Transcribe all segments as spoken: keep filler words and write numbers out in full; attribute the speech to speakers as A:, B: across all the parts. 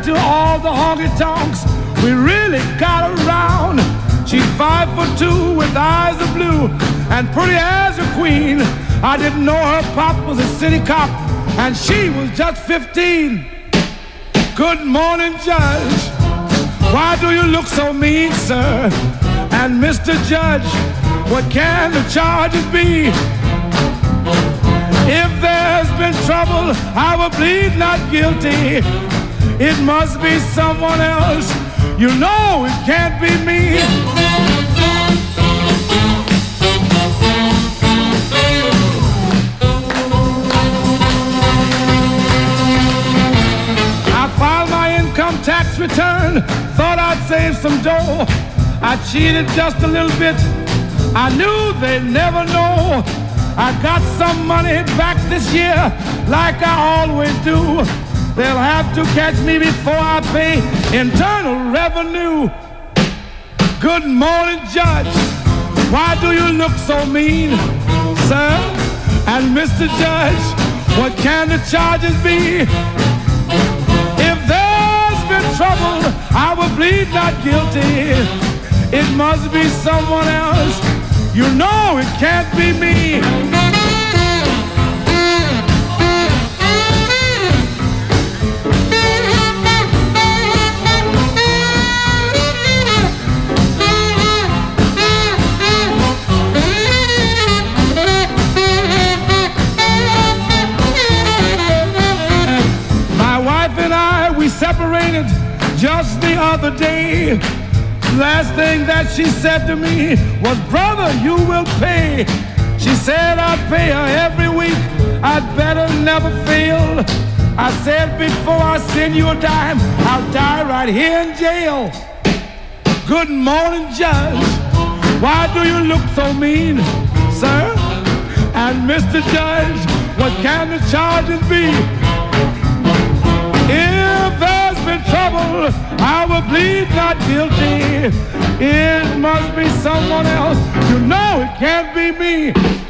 A: to all the honky-tonks we really got around. She's five foot two with eyes of blue and pretty as a queen. I didn't know her pop was a city cop and she was just fifteen. Good morning, Judge. Why do you look so mean, sir? And Mister Judge, what can the charges be? If there's been trouble, I will plead not guilty. It must be someone else. You know it can't be me. I filed my income tax return, thought I'd save some dough. I cheated just a little bit. I knew they'd never know. I got some money back this year, like I always do. They'll have to catch me before I pay Internal Revenue. Good morning, Judge. Why do you look so mean, sir? And Mister Judge, what can the charges be? If there's been trouble, I will plead not guilty. It must be someone else. You know it can't be me. My wife and I, we separated just the other day. Last thing that she said to me was, brother, you will pay. She said I'd pay her every week. I'd better never fail. I said before I send you a dime, I'll die right here in jail. Good morning, Judge. Why do you look so mean, sir? And Mister Judge, what can the charges be? If there's been trouble, I will plead not guilty. It must be someone else. You know it can't be me.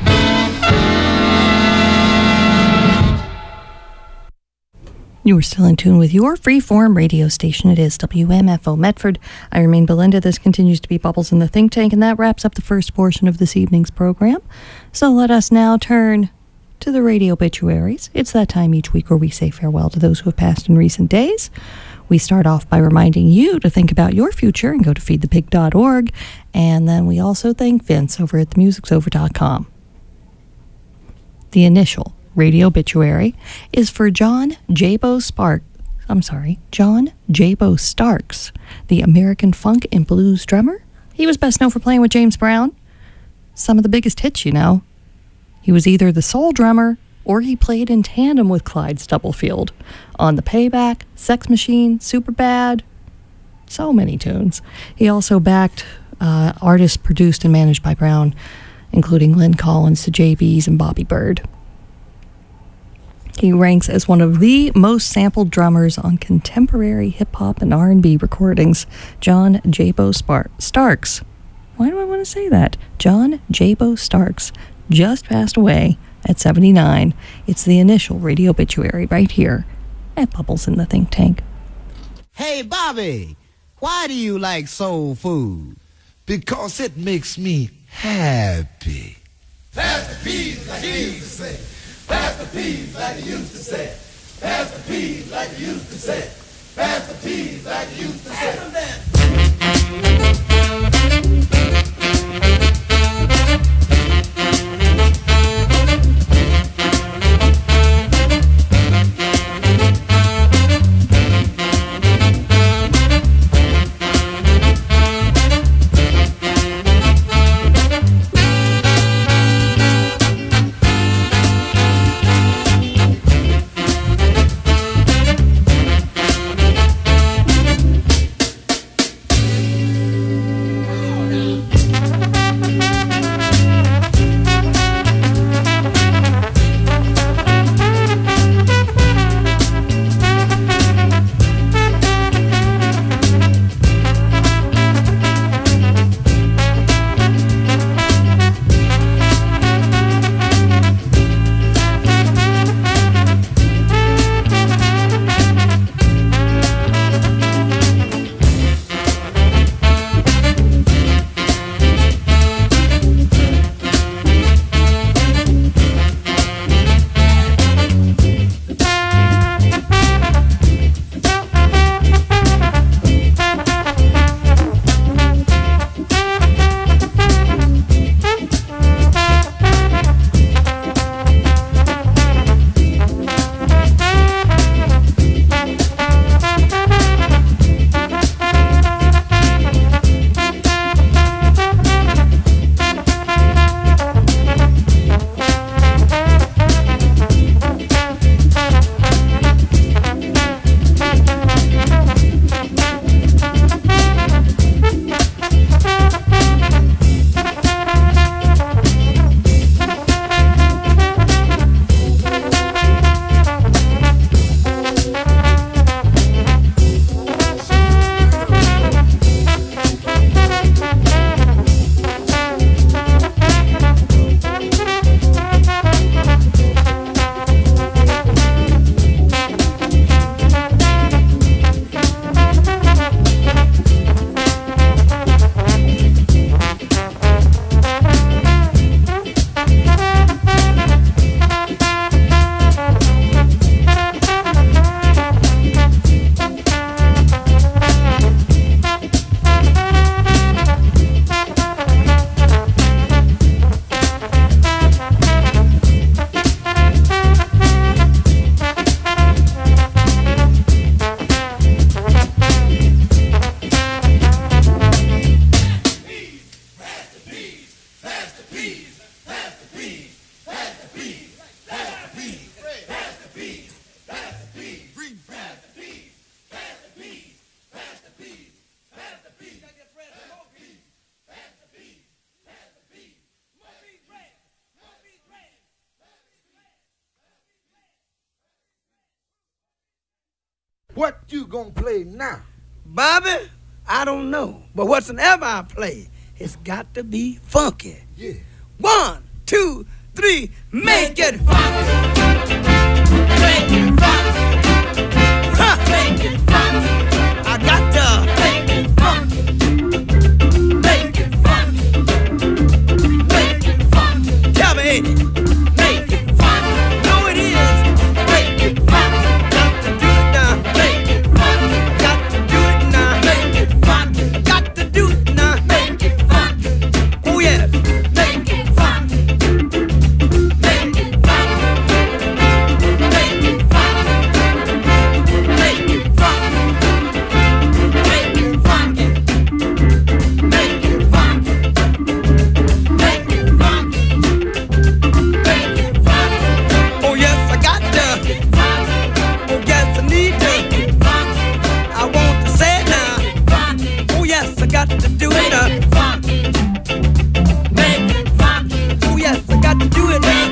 B: You are still in tune with your freeform radio station. It is W M F O Medford. I remain Belinda. This continues to be Bubbles in the Think Tank, and that wraps up the first portion of this evening's program. So let us now turn to the radio obituaries. It's that time each week where we say farewell to those who have passed in recent days. We start off by reminding you to think about your future and go to feed the pig dot org. And then we also thank Vince over at the music's over dot com. The initial radio obituary is for John Jabo Spark. I'm sorry, John Jabo Starks, the American funk and blues drummer. He was best known for playing with James Brown. Some of the biggest hits, you know. He was either the sole drummer or he played in tandem with Clyde Stubblefield on The Payback, Sex Machine, Superbad, so many tunes. He also backed uh, artists produced and managed by Brown, including Lynn Collins, the J Bs, and Bobby Bird. He ranks as one of the most sampled drummers on contemporary hip-hop and R and B recordings. John Jabo Spar- Starks. Why do I want to say that? John Jabo Starks just passed away at seventy-nine. It's the initial radio obituary right here at Bubbles in the Think Tank.
C: Hey, Bobby, why do you like soul food?
D: Because it makes me happy.
E: Pass the peas like you used to say. Pass the peas like you used to say. Pass the peas like you used to say. Pass the peas like you used to say.
D: What you gonna play now?
F: Bobby, I don't know. But whatsoever I play, it's got to be funky.
D: Yeah.
F: One, two, three, make it funky. Make it funky. Huh. Make it funky. I got to make it funky. Make it funky. Make it funky. Tell me, ain't it? Make it funky. No, it is. Make it funky. Got to do it now. Make it funky. Got to do it now. Make it funky. Got to do it now. Make it funky. Oh yes. Make it funky. Make it funky. Make it funky. Make it funky. Make it funky. Make it funky. Make it funky. Make it funky. Oh yes, I got to. Oh yes, I need to. I want to say it now. Oh yes, I got to do it now. Oh yes, I got to do it now.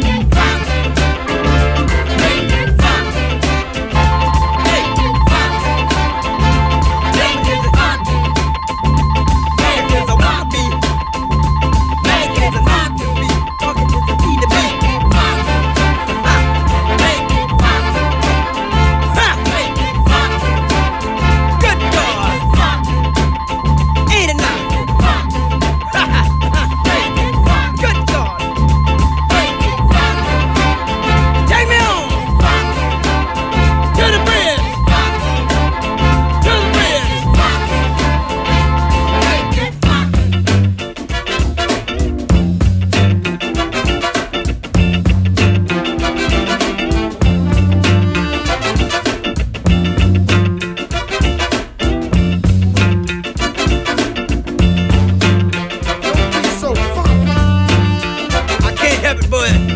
D: So funky.
F: I can't help it, boy.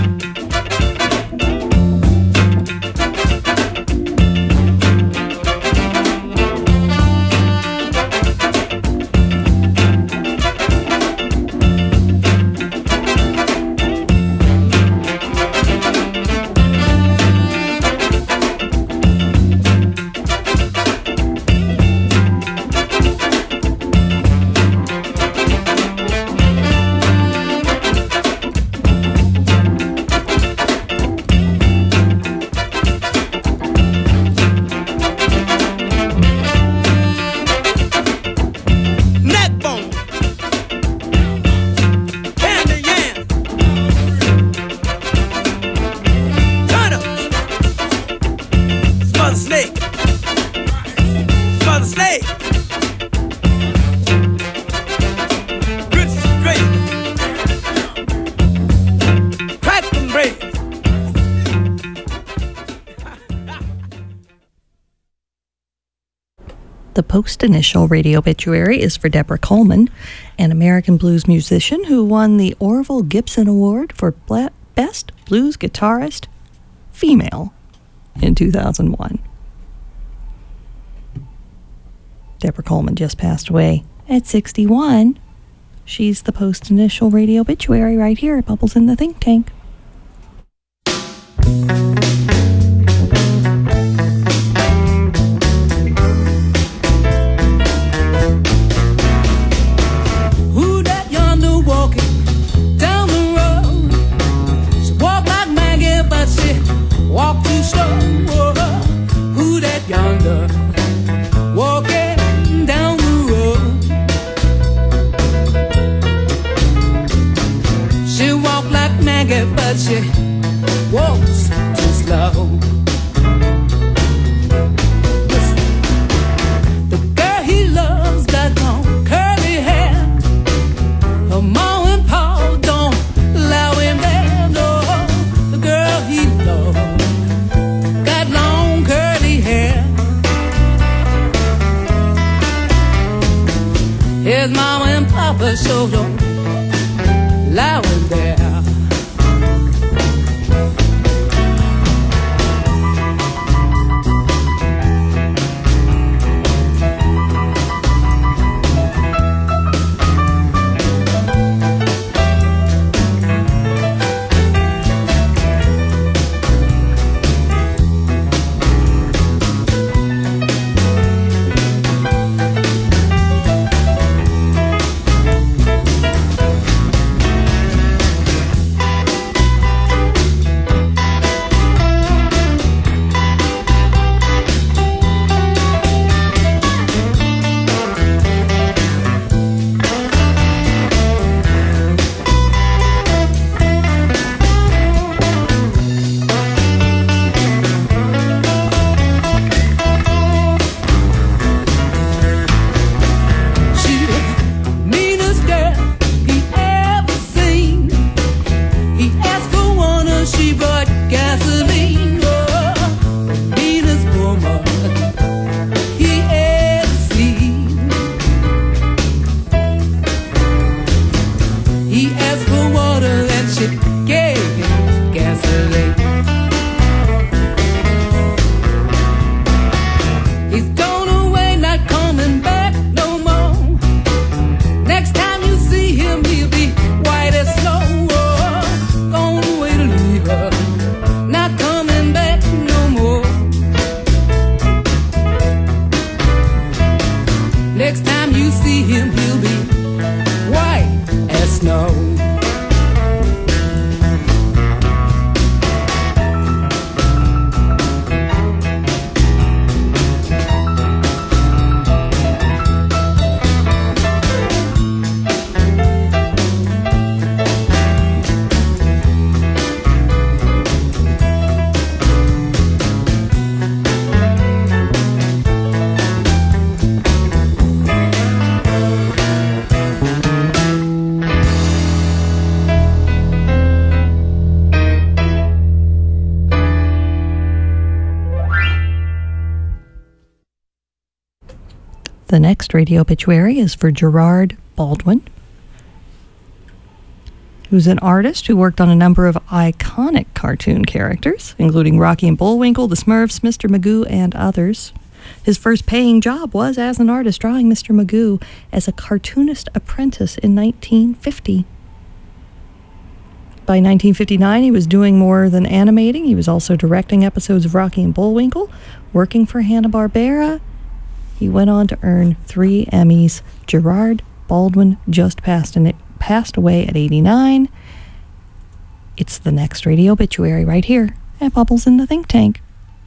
F: Neck bone, candy yam, turnips, smother snake, smother snake, grits and gravy, crack them bread.
B: The post-initial radio obituary is for Deborah Coleman, an American blues musician who won the Orville Gibson Award for Bla- Best Blues Guitarist Female in two thousand one. Deborah Coleman just passed away at sixty-one. She's the post-initial radio obituary right here at Bubbles in the Think Tank.
G: Who that yonder walking down the road? She walk like Maggie, but she walk too slow. Who that yonder walking down the road? She walk like Maggie, but she walks too slow. The girl he loves got long curly hair. Her mom and pa don't allow him there, no. The girl he loves got long curly hair. His mama and papa so don't allow him there.
B: The next radio obituary is for Gerard Baldwin, who's an artist who worked on a number of iconic cartoon characters, including Rocky and Bullwinkle, the Smurfs, Mister Magoo, and others. His first paying job was as an artist, drawing Mister Magoo as a cartoonist apprentice in nineteen fifty. By nineteen fifty-nine, he was doing more than animating. He was also directing episodes of Rocky and Bullwinkle, working for Hanna-Barbera. He went on to earn three Emmys. Gerard Baldwin just passed, and it passed away at eighty-nine. It's the next radio obituary right here at Bubbles in the Think Tank.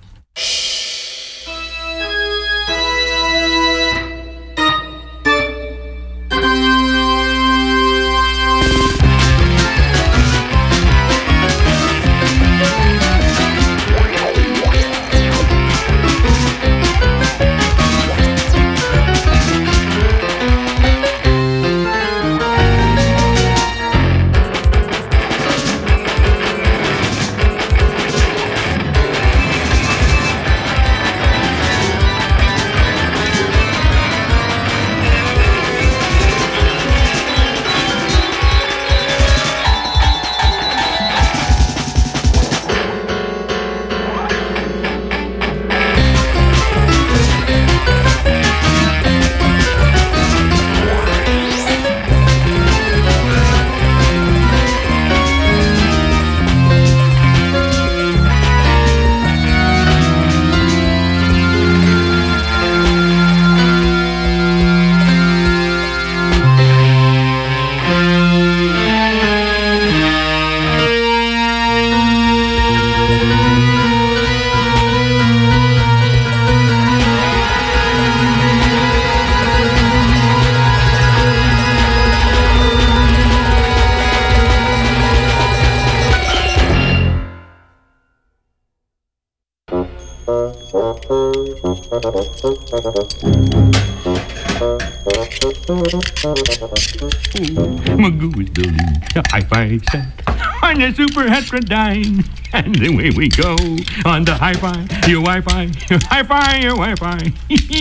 H: Magoo is building a hi-fi set on a super heterodyne. And away we go on the hi-fi, your Wi-Fi, your hi-fi, your Wi-Fi.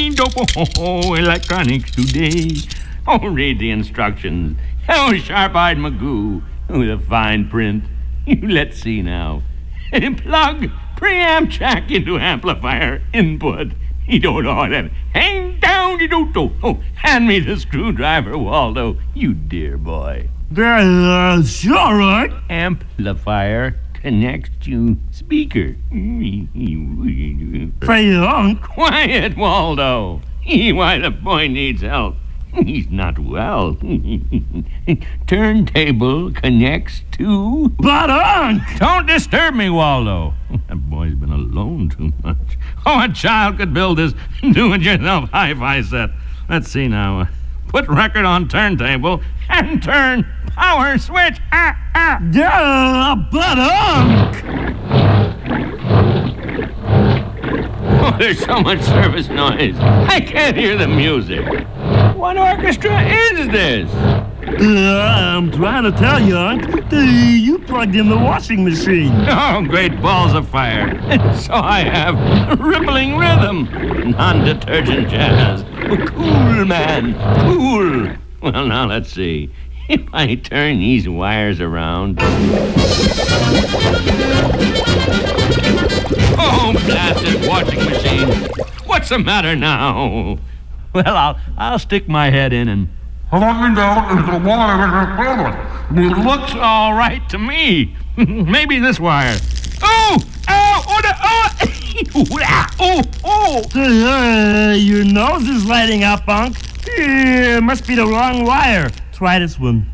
H: Dopo electronics today. Oh, read the instructions. Oh, sharp-eyed Magoo with a fine print. Let's see now. Plug preamp jack into amplifier input. You don't know that. Hang down, you don't know. Oh, hand me the screwdriver, Waldo. You dear boy.
I: Uh, sure, right.
H: Amplifier connects to speaker.
I: Play on.
H: Quiet, Waldo. Why, the boy needs help. He's not well. Turntable connects to...
I: But on!
H: Don't disturb me, Waldo. That boy's been alone too much. Oh, a child could build this do-it-yourself hi-fi set. Let's see now. Put record on turntable and turn power switch. Ah, ah.
I: Yeah, but on!
H: Oh, there's so much service noise. I can't hear the music. What orchestra is this?
I: Uh, I'm trying to tell you, Unc. Uh, you plugged in the washing machine.
H: Oh, great balls of fire. So I have rippling rhythm. Non-detergent jazz. Cool, man. Cool. Well, now let's see. If I turn these wires around... Oh, blasted washing machine. What's the matter now? Well, I'll, I'll stick my head in and... It looks all right to me. Maybe this wire. Oh! Oh! Oh! Oh! Oh! Oh!
I: Uh, your nose is lighting up, Unc. Uh, must be the wrong wire. Try this one.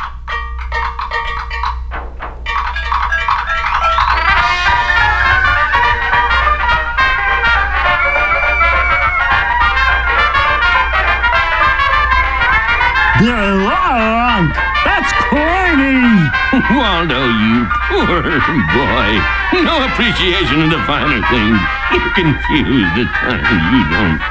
I: Unc, that's corny.
H: Waldo, you poor boy. No appreciation of the finer things. You're confused at times. You don't...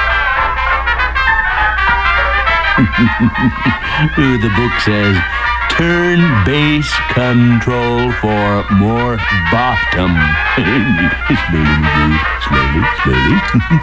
H: The book says, Turn bass control for more bottom. Slowly, slowly, slowly.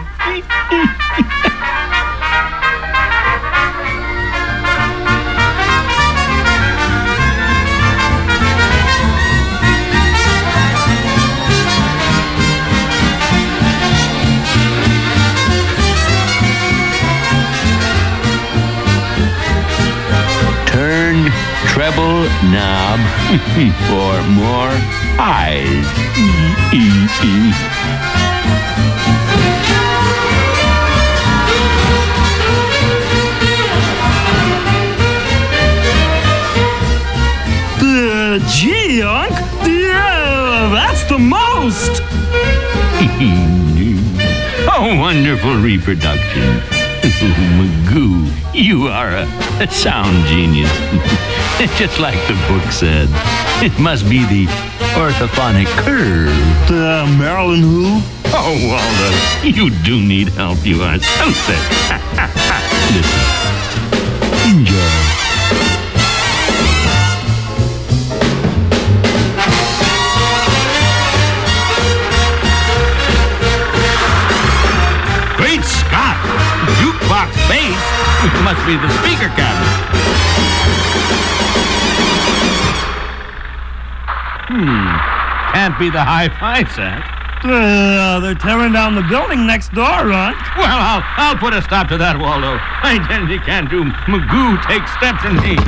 H: Treble knob for more highs.
I: Uh, gee, Unc, yeah, that's the most.
H: A wonderful reproduction. Magoo, you are a, a sound genius. Just like the book said. It must be the orthophonic curve.
I: Uh, Marilyn who?
H: Oh, Waldo, you do need help. You are so sick. Listen. Enjoy. Great Scott! Jukebox bass? It must be the speaker cabinet. Hmm. Can't be the hi-fi set.
I: Uh, they're tearing down the building next door, Unc.
H: Well, I'll, I'll put a stop to that, Waldo. I intend he can't do Magoo take steps in me.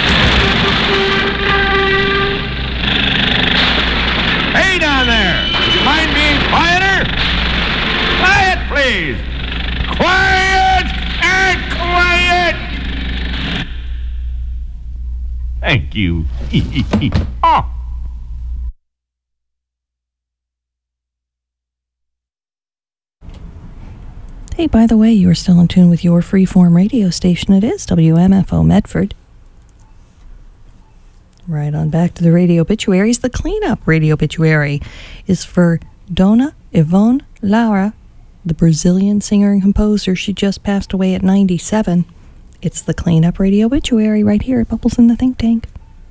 H: Hey, down there! Would you mind being quieter? Quiet, please! Quiet and quiet! Thank you. Oh.
B: Hey, by the way, you are still in tune with your freeform radio station. It is W M F O Medford. Right on back to the radio obituaries. The cleanup radio obituary is for Dona Ivone Lara, the Brazilian singer and composer. She just passed away at ninety-seven. It's the cleanup radio obituary right here at Bubbles in the Think Tank.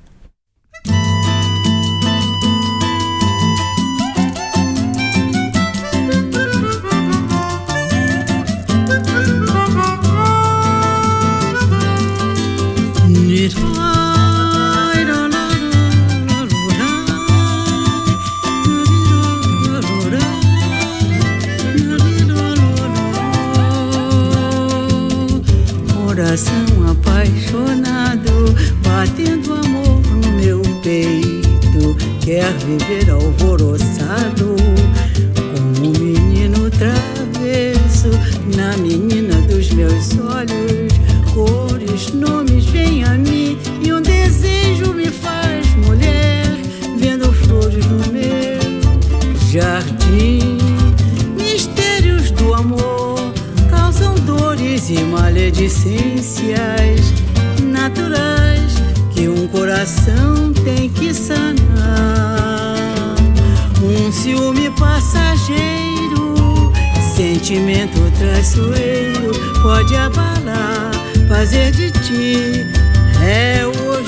J: Coração apaixonado, batendo amor no meu peito, quer viver alvoroçado, como um menino travesso, na menina dos meus olhos, cores, nomes vêm a mim, e um desejo me faz mulher, vendo flores no meu jardim. Mistérios do amor causam dores e maledicências naturais que um coração tem que sanar. Um ciúme passageiro, sentimento traiçoeiro, pode abalar, fazer de ti é o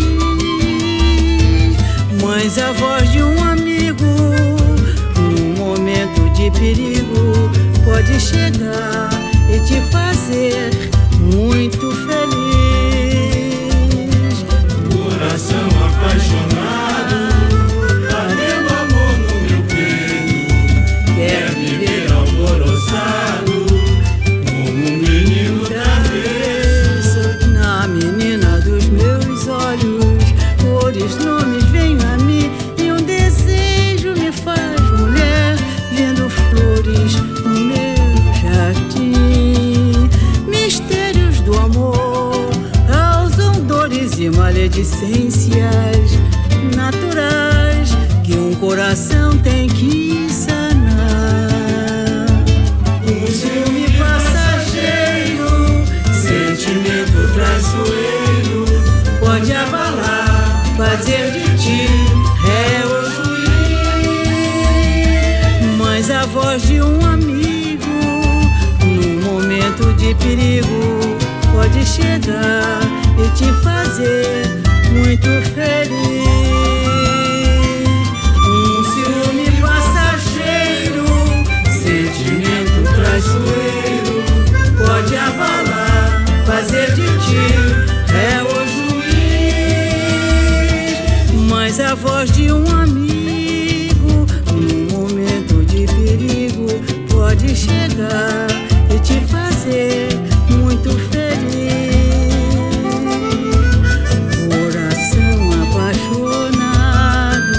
J: juiz. Mas a voz de um amigo, num momento de perigo, pode chegar e te fazer muito feliz.
E: Coração apaixonado, batendo amor no meu peito, quer viver alvoroçado, como um menino travesso,
J: na menina dos meus olhos, cores, nomes vêm a mim, e um desejo me faz mulher, vendo flores no meu jardim. Mistérios do amor causam dores e maledicências naturais que um coração tem que sanar. Um ciúme passageiro, sentimento traiçoeiro, pode abalar, fazer de ti é o juiz. Mas a voz de um amigo, num momento de perigo, pode chegar e te fazer muito muito feliz. Um ciúme passageiro, sentimento traiçoeiro, pode abalar, fazer de ti é o juiz. Mas a voz de um amigo, num momento de perigo, pode chegar e te fazer muito feliz. Coração apaixonado.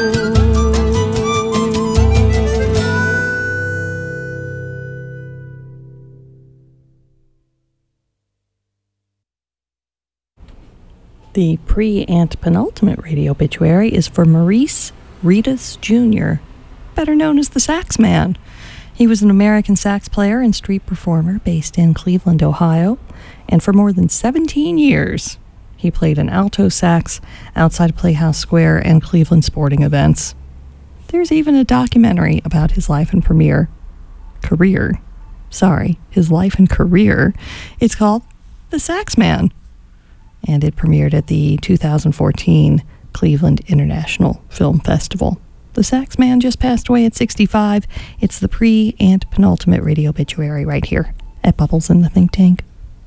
B: The pre-antepenultimate radio obituary is for Maurice Ritas Junior, better known as the Sax Man. He was an American sax player and street performer based in Cleveland, Ohio, and for more than seventeen years, he played an alto sax outside Playhouse Square and Cleveland sporting events. There's even a documentary about his life and premiere. Career. Sorry, his life and career. It's called The Sax Man, and it premiered at the two thousand fourteen Cleveland International Film Festival. The Sax Man just passed away at sixty-five. It's the pre-antepenultimate radio obituary right here at Bubbles in the Think Tank.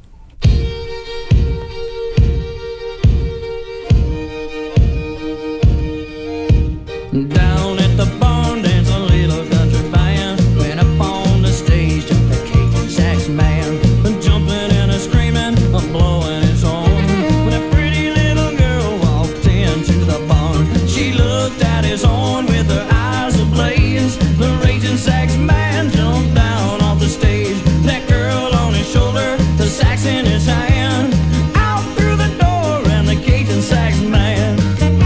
K: Down at the barn dance, a little country band went up on the stage, jumped the Cajun sax man, jumping and a screaming, a blowing his horn. When a pretty little girl walked into the barn, she looked at his horn with her eyes ablaze. The raging sax man jumped down off the stage, that girl on his shoulder, the sax in his hand, out through the door and the Cajun sax man.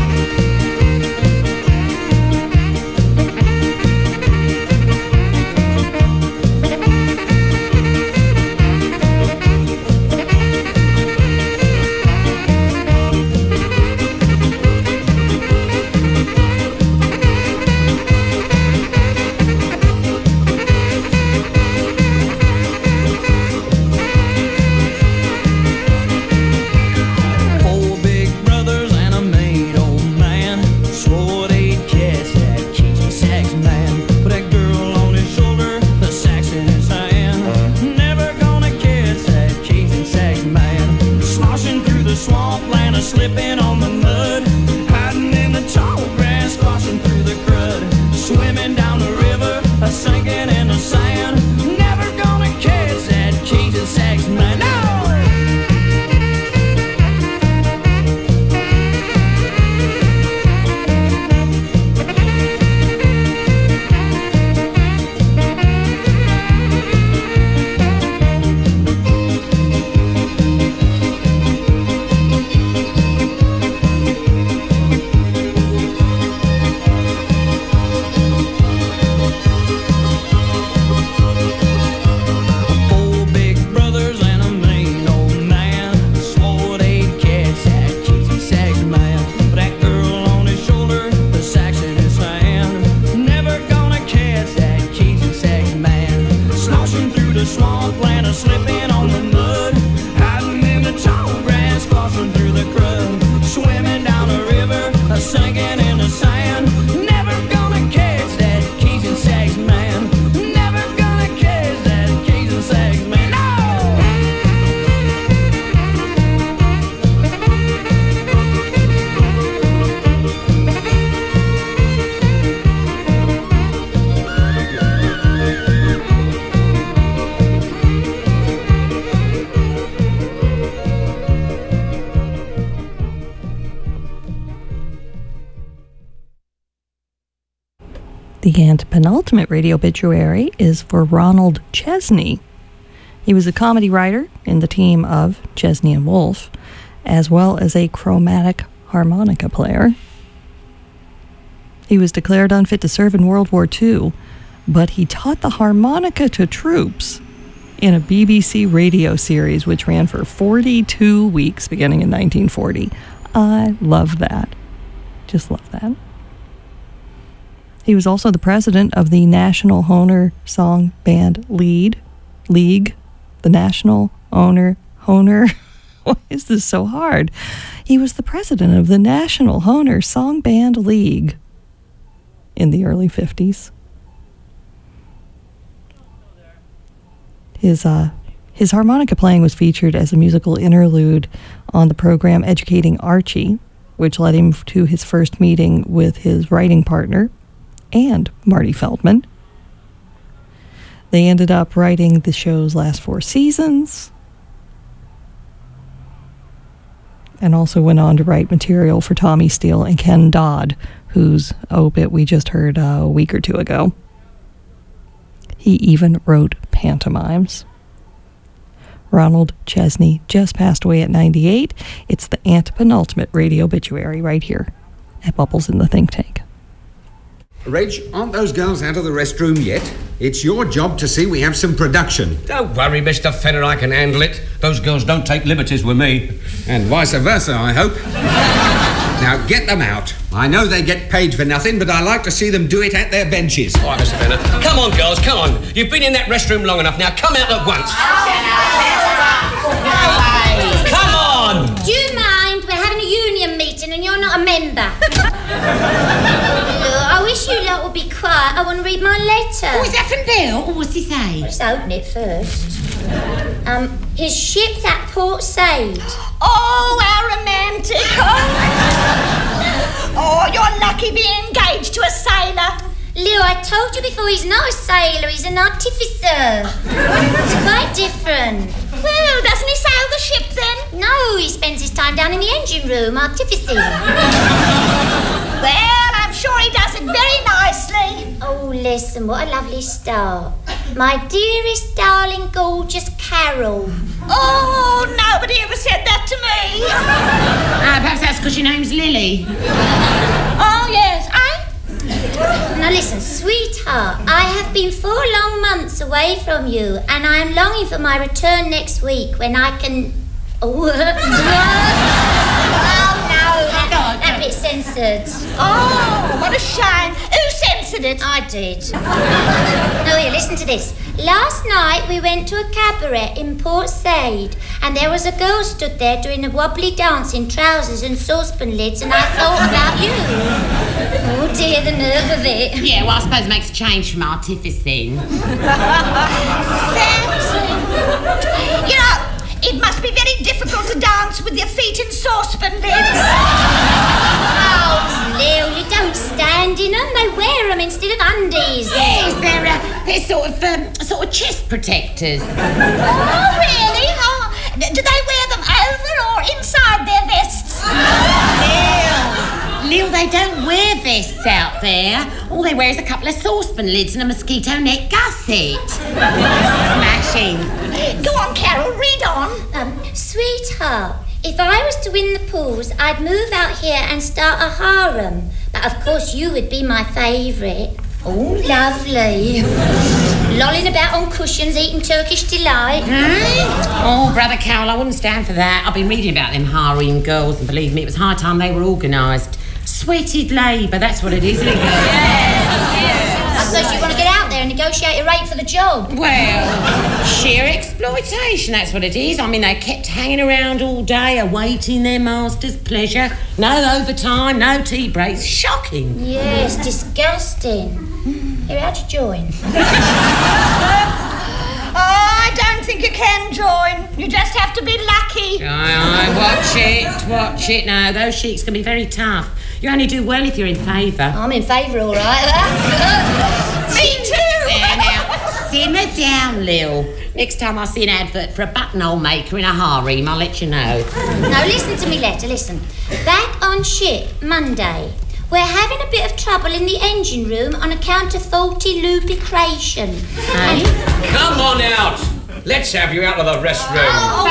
K: Slipping on the mud, hiding in the tall grass, crossing through the crud, swimming down the river, a sinking in the sand. Never gonna catch that Cajun sax man. No! Slipping on the mud, hiding in the tall grass, crossing through the crud, swimming down the river, a sinking in the sand. Never gonna catch that Cajun sax man. Never gonna catch that Cajun sax man. No!
B: The antepenultimate radio obituary is for Ronald Chesney. He was a comedy writer in the team of Chesney and Wolfe, as well as a chromatic harmonica player. He was declared unfit to serve in World War Two, but he taught the harmonica to troops in a B B C radio series which ran for forty-two weeks beginning in nineteen forty. I love that. Just love that. He was also the president of the National Honer Song Band Lead, League, the National Owner, Honer, Why is this so hard? He was the president of the National Honer Song Band League in the early fifties. His, uh, his harmonica playing was featured as a musical interlude on the program Educating Archie, which led him to his first meeting with his writing partner and Marty Feldman. They ended up writing the show's last four seasons and also went on to write material for Tommy Steele and Ken Dodd, whose obit we just heard uh, a week or two ago. He even wrote pantomimes. Ronald Chesney just passed away at ninety-eight. It's the antepenultimate radio obituary right here at Bubbles in the Think Tank.
L: Reg, aren't those girls out of the restroom yet? It's your job to see we have some production.
M: Don't worry, Mister Fenner, I can handle it. Those girls don't take liberties with me.
L: And vice versa, I hope. Now, get them out. I know they get paid for nothing, but I like to see them do it at their benches.
M: All right, Mister Fenner. Come on, girls, come on. You've been in that restroom long enough. Now, come out at once. Come on!
N: Do you mind? We're having a union meeting and you're not a member. Look, I wish you lot would be quiet. I want to read my letter.
O: Oh, is that from Bill? Or what's he say?
N: Let's open it first. Um, his ship's at Port Said.
O: Oh, how romantic. Oh, you're lucky being engaged to a sailor.
N: Leo, I told you before, he's not a sailor, he's an artificer. It's quite different.
O: Well, doesn't he sail the ship then?
N: No, he spends his time down in the engine room, artificing.
O: Well, I'm sure he does it very nicely.
N: Oh, listen, what a lovely start. My dearest, darling, gorgeous Carol.
O: Oh, nobody ever said that to me.
P: Ah, perhaps that's because your name's Lily.
O: Oh, yes, I...
N: Now listen, sweetheart, I have been four long months away from you, and I am longing for my return next week when I can... Oh, oh no, that, that bit's censored.
O: Oh, what a shame. Who censored it?
N: I did. Oh, here, listen to this. Last night we went to a cabaret in Port Said, and there was a girl stood there doing a wobbly dance in trousers and saucepan lids, and I thought about you. Oh dear, the nerve of it.
P: Yeah, well, I suppose it makes a change from artificing.
O: You know, it must be very difficult to dance with your feet in saucepan lids.
N: Oh, Lil, you don't stand in them. They wear them instead of undies.
P: Yes, they're, uh, they're sort of, um, sort of chest protectors.
O: Oh, really? Oh, do they wear them over or inside their vests?
P: Lil, Lil, they don't wear vests out there. All they wear is a couple of saucepan lids and a mosquito net gusset. Smashing.
O: Go on, Carol, read on.
N: Um, sweetheart, if I was to win the pools, I'd move out here and start a harem. But of course you would be my favourite. Oh, lovely. Lolling about on cushions, eating Turkish delight.
P: Mm? Oh, Brother Carol, I wouldn't stand for that. I've been reading about them harem girls, and believe me, it was high time they were organised. Sweated labour, that's what it is, isn't it, girls?
N: Yeah. I suppose you want to get out there and negotiate a rate for the job.
P: Well, sheer exploitation, that's what it is. I mean, they kept hanging around all day, awaiting their master's pleasure. No overtime, no tea breaks. Shocking.
N: Yes, disgusting. Here, how'd you join?
O: Oh, I don't think you can join. You just have to be lucky.
P: Aye, aye, watch it, watch it. No, those sheiks can be very tough. You only do well if you're in favour.
N: I'm in favour, all right.
O: Me too.
P: There, now, simmer down, Lil. Next time I see an advert for a buttonhole maker in a harem, I'll let you know.
N: Now, listen to me, letter, listen. Back on ship, Monday. We're having a bit of trouble in the engine room on account of faulty lubrication.
P: Hey?
N: And...
M: Come on out. Let's have you out of the restroom.
O: Oh,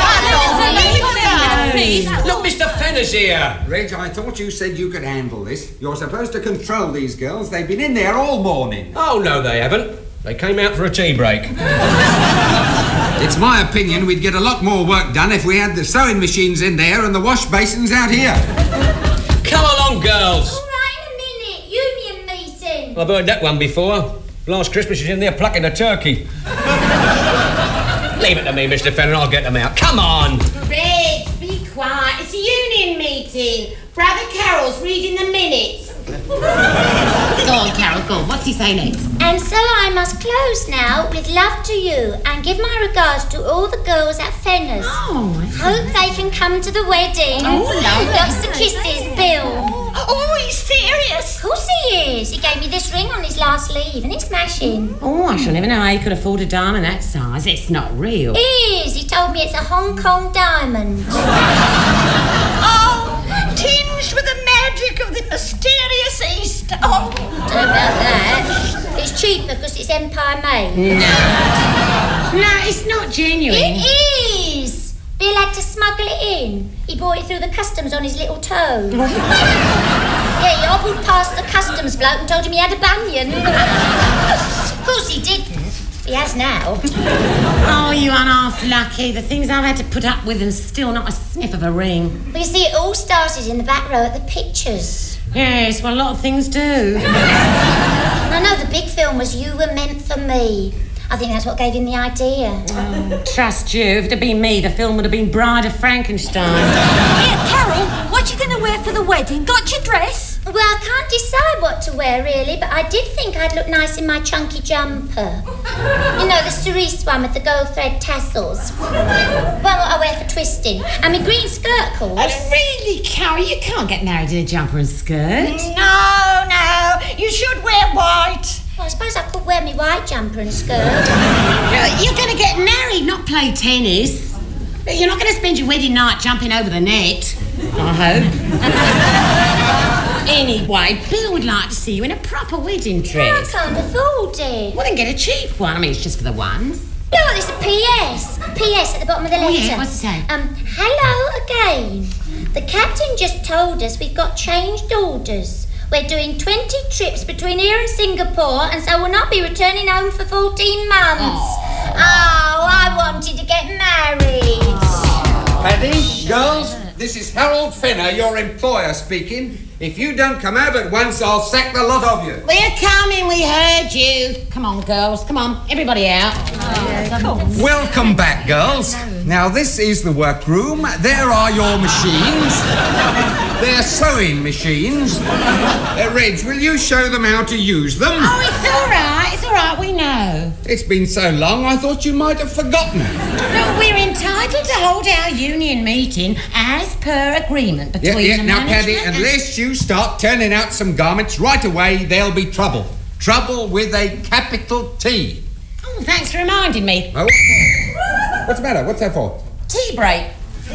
M: oh, look, Mister Fenner's here.
L: Reg, I thought you said you could handle this. You're supposed to control these girls. They've been in there all morning.
M: Oh, no, they haven't. They came out for a tea break.
L: It's my opinion we'd get a lot more work done if we had the sewing machines in there and the wash basins out here.
M: Come along, girls.
N: All right, in a minute. Union meeting.
M: I've heard that one before. Last Christmas she was in there plucking a turkey. Leave it to me, Mister Fenner, I'll get them out. Come on.
N: Reg,
P: quiet. It's a union meeting. Brother Carol's reading the minutes. Go on, Carol, go on. What's he saying next?
N: And so I must close now with love to you and give my regards to all the girls at Fenner's.
P: Oh,
N: hope they can come to the wedding.
P: Oh, no.
N: Lots of kisses, Bill.
O: Oh, he's serious.
N: Of course he is. He gave me this ring on his last leave and it's smashing.
P: Oh, I shall never know how you could afford a diamond that size. It's not real.
N: It is. He told me it's a Hong Kong diamond.
O: Oh, tinged with the magic of the mysterious East. Oh.
N: Don't know about that. It's cheaper because it's Empire made.
P: No. No, it's not genuine.
N: It is. Bill had to smuggle it in. He brought it through the customs on his little toe. Yeah, he hobbled past the customs bloke and told him he had a bunion. Of course he didn't. He has now.
P: Oh, you half lucky. The things I've had to put up with and still not a sniff of a ring.
N: Well, you see, it all started in the back row at the pictures.
P: Yes, well, a lot of things do.
N: I know the big film was You Were Meant for Me. I think that's what gave him the idea.
P: Oh, trust you, if it had been me, the film would have been Bride of Frankenstein.
O: Here, Carol, what you going to wear for the wedding? Got your dress?
N: Well, I can't decide what to wear, really, but I did think I'd look nice in my chunky jumper. You know, the cerise one with the gold thread tassels. Well, what I wear for twisting. And my green skirt, course.
P: Oh, really, Carol? You can't get married in a jumper and skirt.
O: No, no. You should wear white.
N: Well, I suppose I could wear my white jumper and skirt.
P: You're going to get married, not play tennis. You're not going to spend your wedding night jumping over the net, I hope. Anyway, Bill would like to see you in a proper wedding dress.
N: I can't afford it.
P: Well, then get a cheap one. I mean, it's just for the ones.
N: Look, there's a P S. P S at the bottom of the letter.
P: Oh, yeah, what's it say?
N: Um, hello again. The captain just told us we've got changed orders. We're doing twenty trips between here and Singapore, and so we'll not be returning home for fourteen months. Oh, oh I wanted to get married.
L: Paddy, girls, this is Harold Fenner, your employer, speaking. If you don't come out at once, I'll sack the lot of you.
P: We're coming, we heard you. Come on, girls, come on, everybody out. Oh,
L: Welcome back, girls. Now, this is the workroom. There are your machines. They're sewing machines. Uh, Reg, will you show them how to use them?
P: Oh, it's all right, it's all right, we know.
L: It's been so long, I thought you might have forgotten.
P: No, we're entitled to hold our union meeting as per agreement between
L: Yeah, yeah,
P: the
L: now,
P: management
L: Paddy,
P: and...
L: unless you start turning out some garments right away, there'll be trouble. Trouble with a capital T.
P: Oh, thanks for reminding me.
L: Oh, what's the matter? What's that for?
P: Tea break.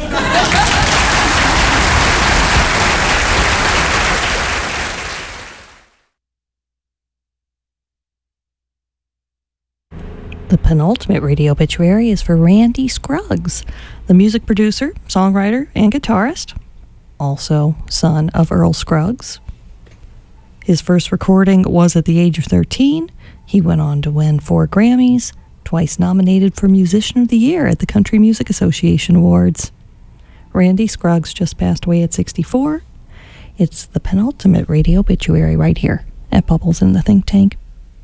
B: The penultimate radio obituary is for Randy Scruggs, the music producer, songwriter, and guitarist, also son of Earl Scruggs. His first recording was at the age of thirteen. He went on to win four Grammys, twice nominated for Musician of the Year at the Country Music Association Awards. Randy Scruggs just passed away at sixty-four. It's the penultimate radio obituary right here at Bubbles in the Think Tank.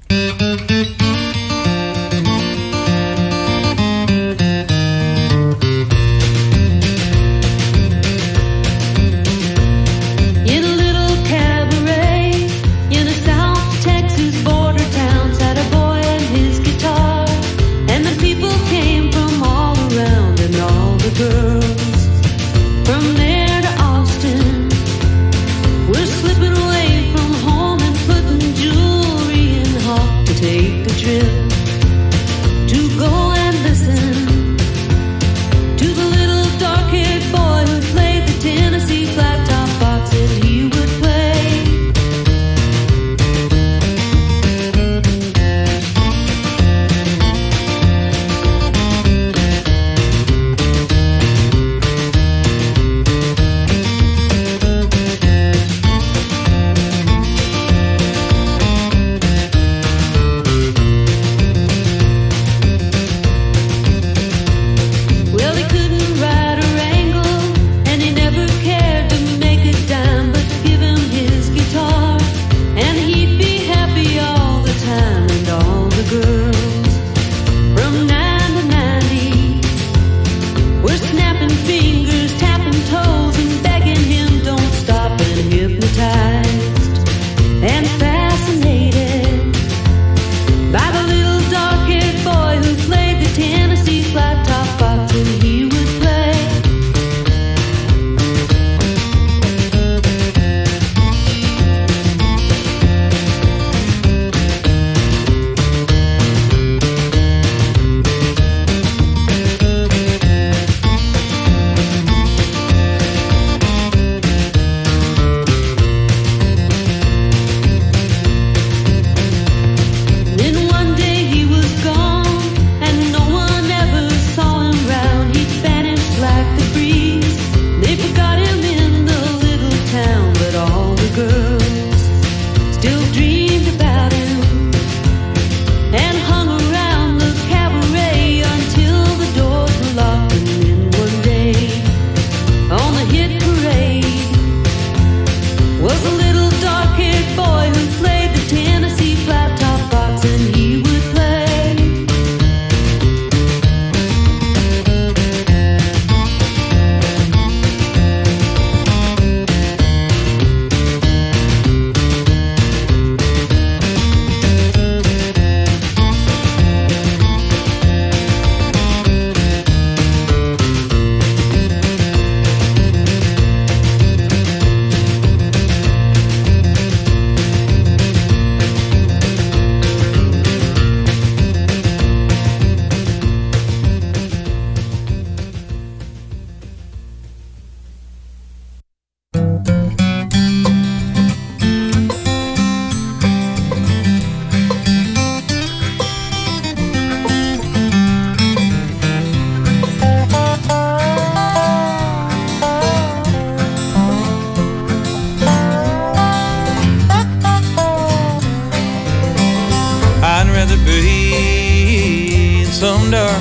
Q: Girls from there to Austin, we're slipping away from home and putting jewelry in the hall to take a trip.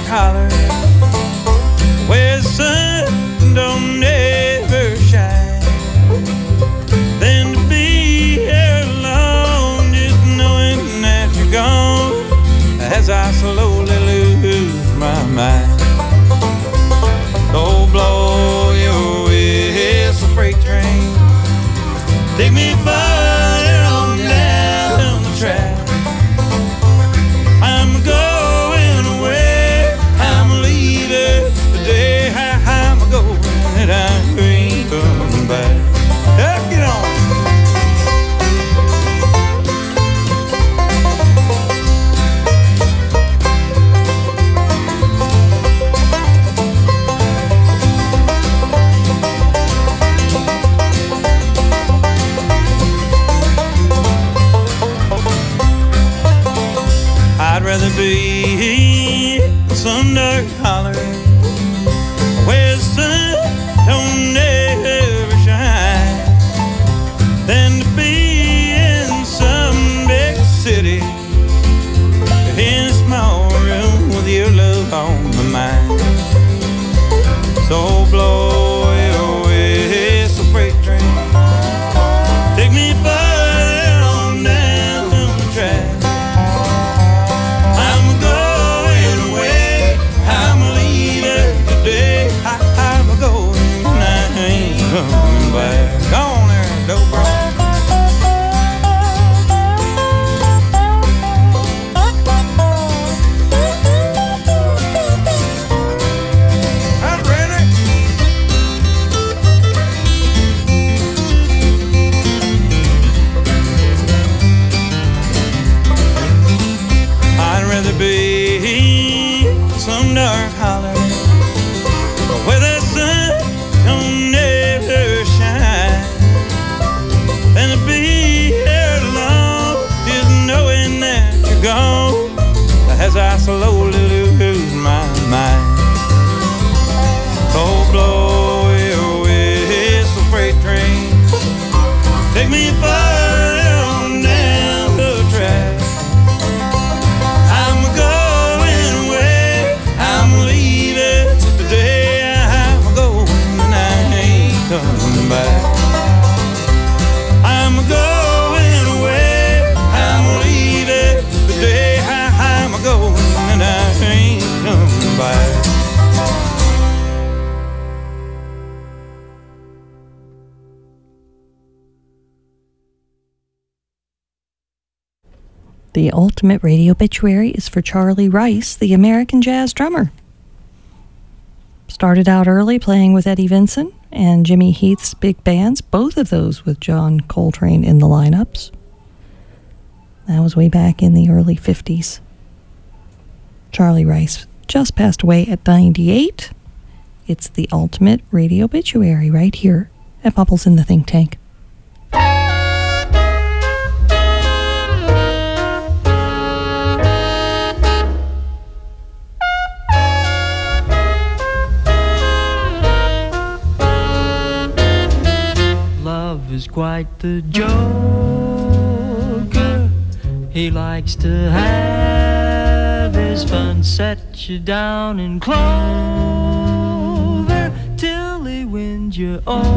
R: holler where the sun don't ever shine than to be here alone, just knowing that you're gone as I slowly lose my mind. So blow your whistle, freight train, take me farther on down the track. I'm going away, I'm leaving the day I'm going, and I ain't coming back. Up, get on. I'd rather be in some dark holler where the sun don't ever shine than to be in some big city in a small room with your love on my mind. So blow your whistle, freight train, take me farther on down the track. Coming back. Go on there, Dobro. I'm ready. I'd rather be some dark holler where the sun don't ever shine than to be here alone, just knowing that you're gone as I slowly lose my mind. So blow your whistle, freight train, take me farther on down the track. I'm going away, I'm leaving today, I'm going and I ain't coming back. I'm going away, I'm leaving the day I'm going and I ain't coming back.
B: The ultimate radio obituary is for Charlie Rice, the American jazz drummer. Started out early playing with Eddie Vincent and Jimmy Heath's big bands, both of those with John Coltrane in the lineups. That was way back in the early fifties. Charlie Rice just passed away at ninety-eight. It's the ultimate radio obituary right here at Bubbles in the Think Tank.
K: Love is quite the joker. He likes to have his fun, set you down in clover till he wins you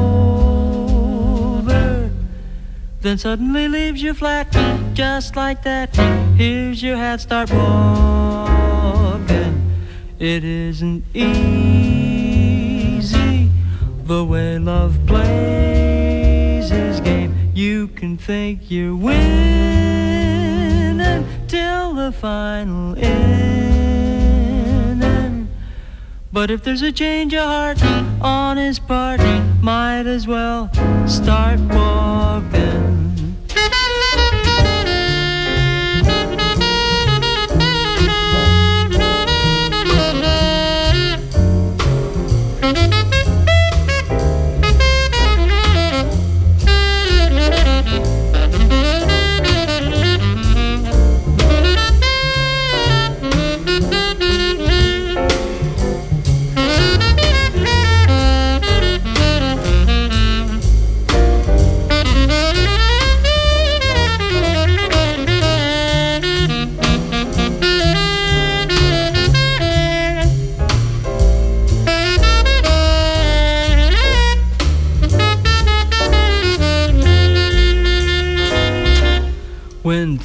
K: over. Then suddenly leaves you flat, just like that. Here's your hat, start walking. It isn't easy the way love plays his game. You can think you're winning till the final inning, but if there's a change of heart on his part, might as well start walking.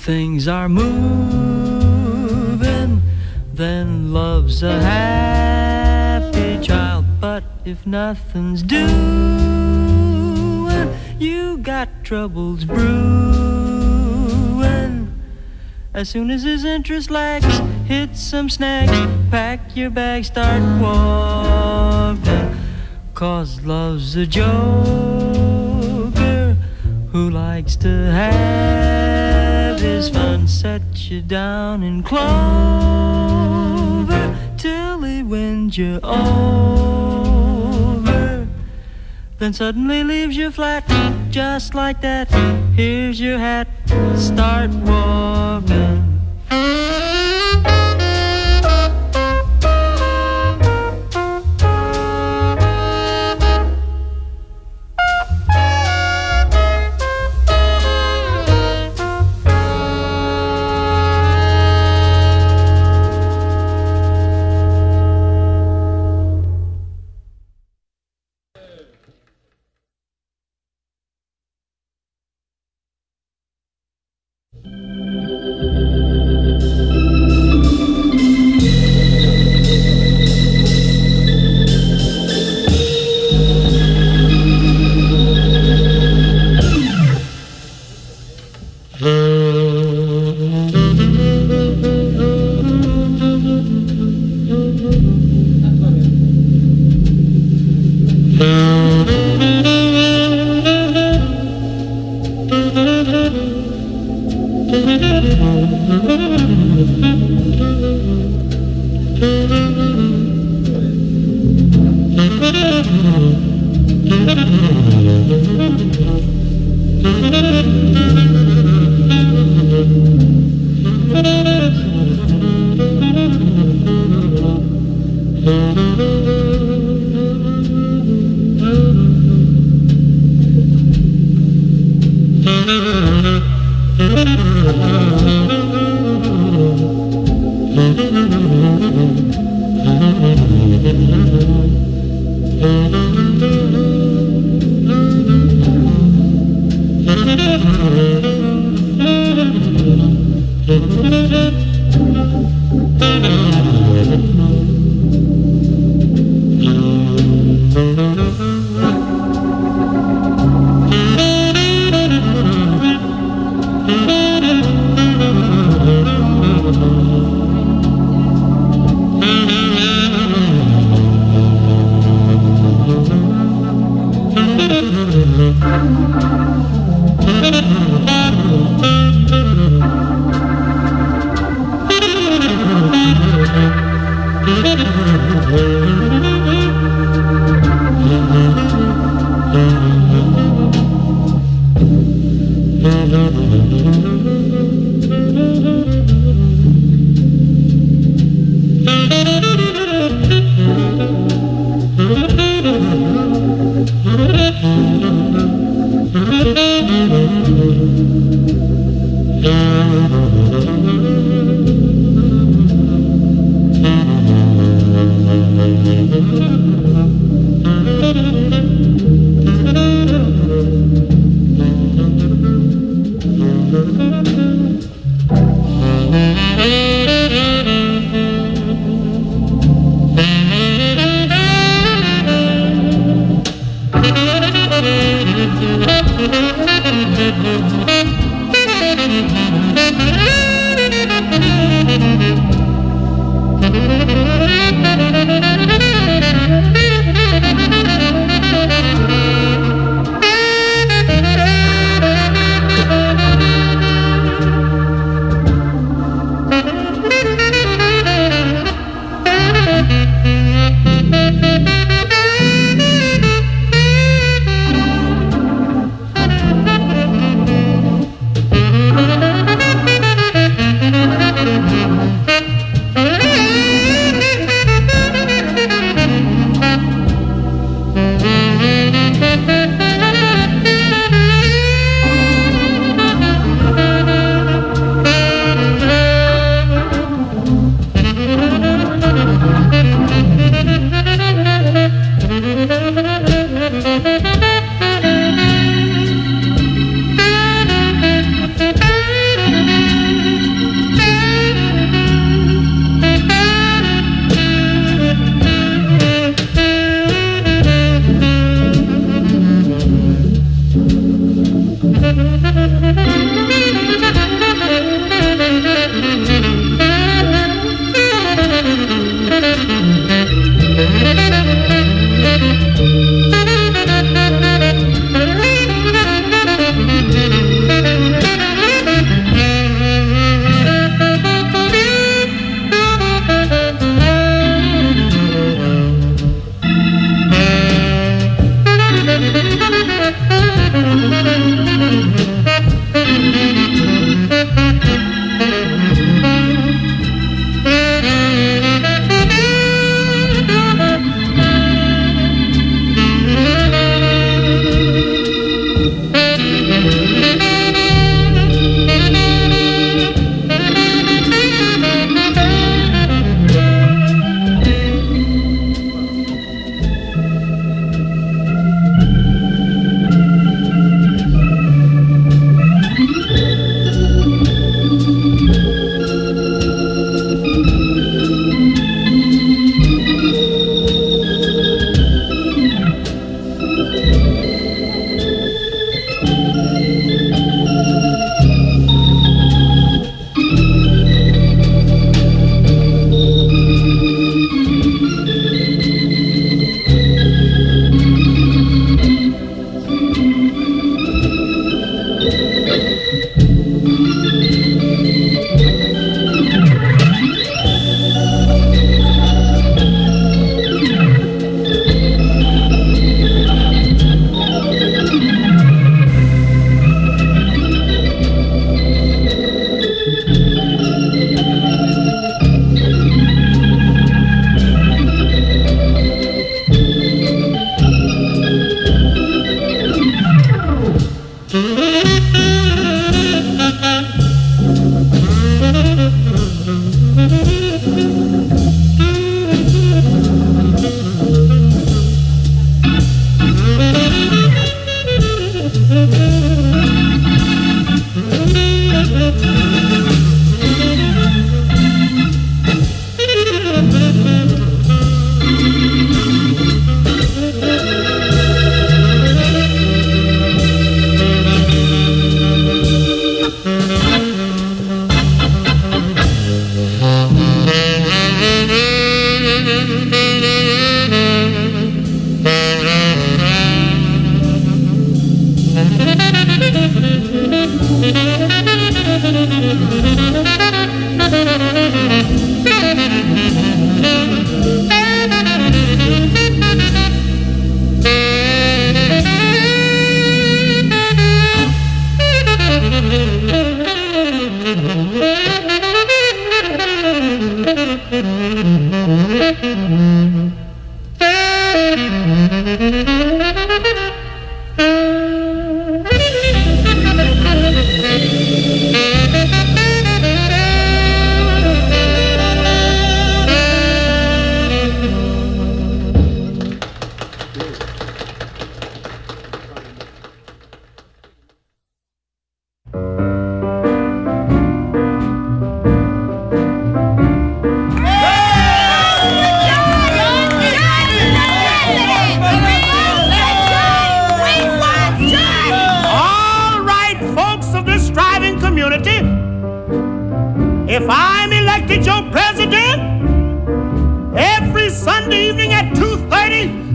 K: things are moving, then love's a happy child. But if nothing's doing, you got troubles brewing. As soon as his interest lags, hit some snacks, pack your bag, start walking. Cause love's a joker who likes to have his fun. Set you down in clover till he wins you over. Then suddenly leaves you flat, just like that. Here's your hat, start walking.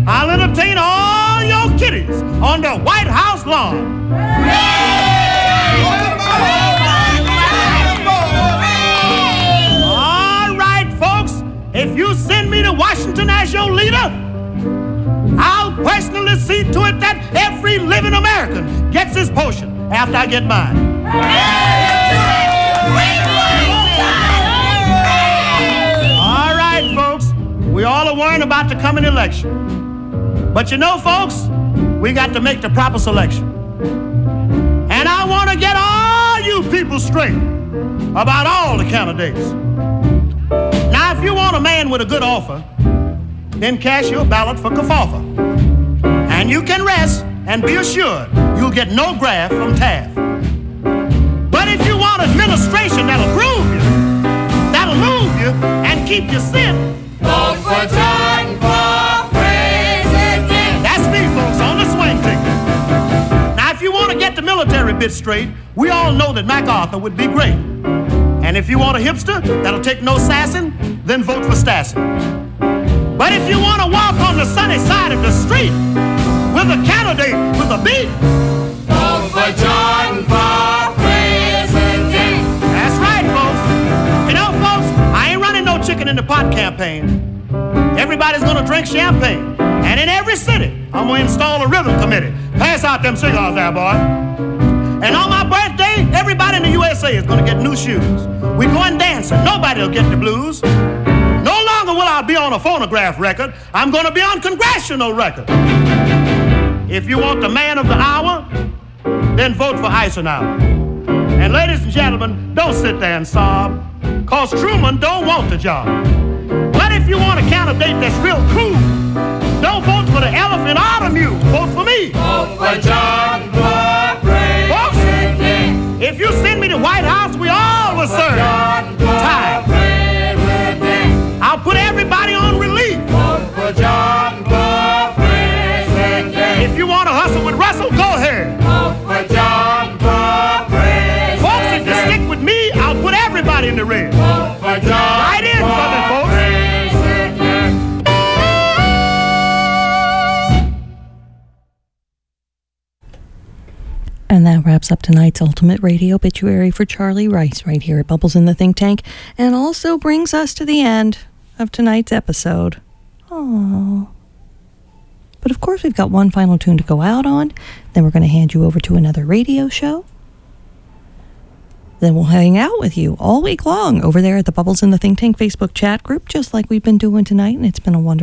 I: I'll entertain all your kiddies on the White House lawn. All right, folks, if you send me to Washington as your leader, I'll personally see to it that every living American gets his portion after I get mine. All right, folks, we all are worrying about the coming election. But you know, folks, we got to make the proper selection. And I want to get all you people straight about all the candidates. Now, if you want a man with a good offer, then cast your ballot for Kafafa. And you can rest and be assured you'll get no graft from Taft. But if you want administration that'll groove you, that'll move you, and keep you sitting, vote for John for president. That's me, folks, on the swing ticket. Now, if you want to get the military bit straight, we all know that MacArthur would be great. And if you want a hipster that'll take no sassing, then vote for Stassen. But if you want to walk on the sunny side of the street with a candidate with a beat, vote for John for president. That's right, folks. You know, folks, I ain't running no chicken in the pot campaign. Everybody's going to drink champagne. And in every city, I'm going to install a rhythm committee. Pass out them cigars there, boy. And on my birthday, everybody in the U S A is going to get new shoes. We're going dancing. Nobody will get the blues. No longer will I be on a phonograph record. I'm going to be on congressional record. If you want the man of the hour, then vote for Eisenhower. And ladies and gentlemen, don't sit there and sob, cause Truman don't want the job. But if you want a candidate that's real cool, don't vote for the elephant or the mule. Vote for me. Vote for John for president. Folks, if you send me to White House, we all will serve time. I'll put everybody on relief. Vote for John for president. If you want to hustle with Russell, go ahead. Vote for John for president. Folks, if you stick with me, I'll put everybody in the red. Vote for John right in, Southern folks.
B: And that wraps up tonight's Ultimate Radio Obituary for Charlie Rice right here at Bubbles in the Think Tank, and also brings us to the end of tonight's episode. Aww. But of course, we've got one final tune to go out on. Then we're going to hand you over to another radio show. Then we'll hang out with you all week long over there at the Bubbles in the Think Tank Facebook chat group, just like we've been doing tonight, and it's been a wonderful